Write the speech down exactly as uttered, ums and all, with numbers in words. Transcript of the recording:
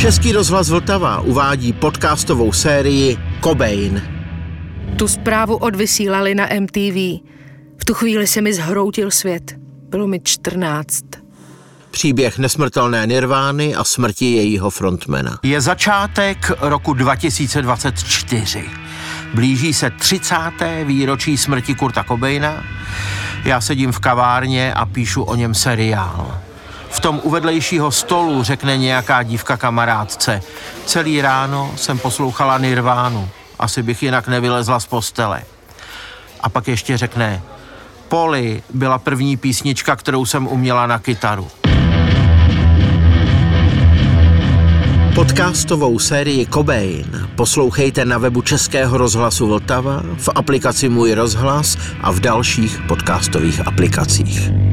Český rozhlas Vltava uvádí podcastovou sérii Cobain. Tu zprávu odvysílali na M T V. V tu chvíli se mi zhroutil svět. Bylo mi čtrnáct. Příběh nesmrtelné Nirvány a smrti jejího frontmana. Je začátek roku dva tisíce dvacet čtyři. Blíží se třicáté výročí smrti Kurta Cobaina. Já sedím v kavárně a píšu o něm seriál. V tom u vedlejšího stolu řekne nějaká dívka kamarádce: celý ráno jsem poslouchala Nirvánu, asi bych jinak nevylezla z postele. A pak ještě řekne: Polly byla první písnička, kterou jsem uměla na kytaru. Podcastovou sérii Cobain poslouchejte na webu Českého rozhlasu Vltava, v aplikaci Můj rozhlas a v dalších podcastových aplikacích.